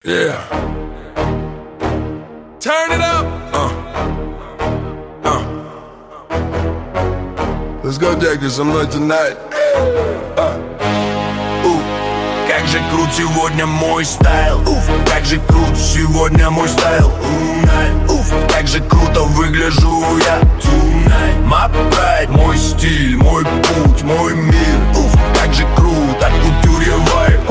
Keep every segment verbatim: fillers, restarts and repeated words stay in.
Yeah. Turn it up. Uh. Uh. Let's go take this со мной tonight. Uh. Uh. Как же крут сегодня мой стайл. Уф. Как же крут сегодня мой стайл. Уф. Как же круто выгляжу я. Tonight. My pride, мой стиль, мой путь, мой мир. Уф. Как же крут, от кутюрье вайб.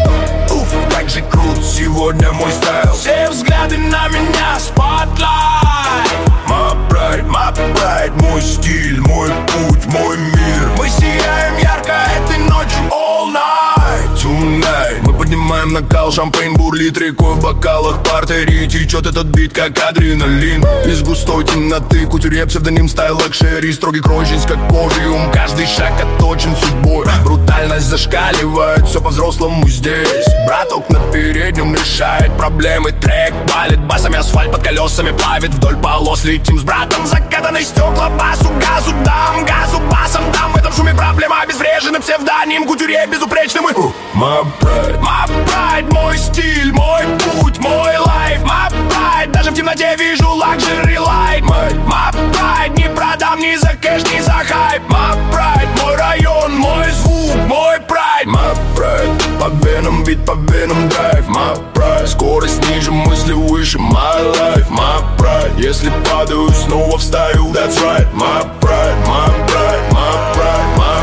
Уф. Как же крут сегодня мой стайл. Все взгляды на меня, spotlight. My pride, my pride, мой стиль, мой путь, мой мир. Мы сияем ярко этой ночью all night. Tonight. Мы поднимаем накал, шампейн бурлит рекой в бокалах. Партере течет этот бит, как адреналин. Из густой темноты кутюрье, псевдоним, стайл, лакшери. Строгий крой, жизнь как кожиум. Каждый шаг отточен судьбой. Брутальность зашкаливает, все по-взрослому здесь. Браток на переднем решает проблемы. Трек валит басами, асфальт под колесами плавит. Вдоль полос летим с братом. Закатанные стекла, басу, газу дам. Газу басом дам. В этом шуме проблема обезврежена псевдоним. Кутюрье безупречным. My pride, my pride, мой стиль, мой путь, мой лайф. My pride, даже в темноте вижу luxury light. My, my pride, не продам ни за кэш, ни за хайп. My pride, мой район, мой звук, мой pride. My pride, по венам бит, по венам драйв. My pride, скорость ниже, мысли выше. My life, my pride, если падаю, снова встаю. That's right, my pride, my pride, my pride, my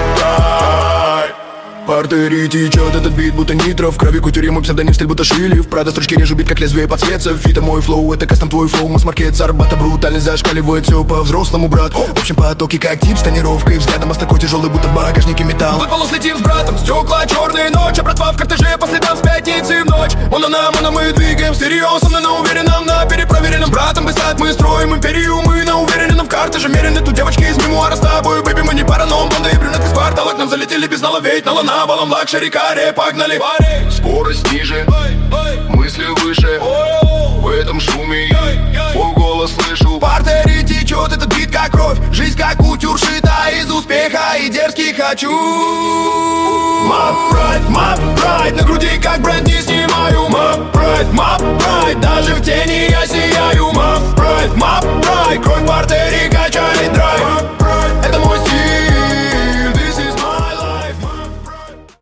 pride. Партере течет этот бит, будто нитро. В крови кутюрье, мой псевдоним, стиль будто Шилев. Правда, строчки режу бит, как лезвие подсветца. Фита мой флоу, это кастом твой флоу. Масс-маркет с Арбата, брутальность зашкаливает. Все по-взрослому, брат. В общем, потоки как тип с тонировкой. Взглядом такой тяжелый, будто в багажнике металл. Вдоль полос летим с братом, стекла, черные ночи. Братва в кортеже по следам с пятницы в ночь. Моно на моно мы двигаем стерео. Со мной на уверенном, на перепроверенном. С братом быстро мы строим империю. Мы на уверенном, в картеже мерены. Тут девочки из мемуара с тобой. Бэби, мы не параном, блонды и брюнетки с кварталок. Нам залетели без наловеть, на луна, баллон, лакшери. Погнали, парень. Скорость ниже, мысли выше. В этом шуме я твой голос слышу. Партере течет этот бит, как кровь. Жизнь как кутюр шита из успеха. И дерзкий хочу. My pride, my pride. На груди как бренд не снимаю. My pride, my pride. Даже в тени я сияю. My pride, my pride. Кровь в партере качаю.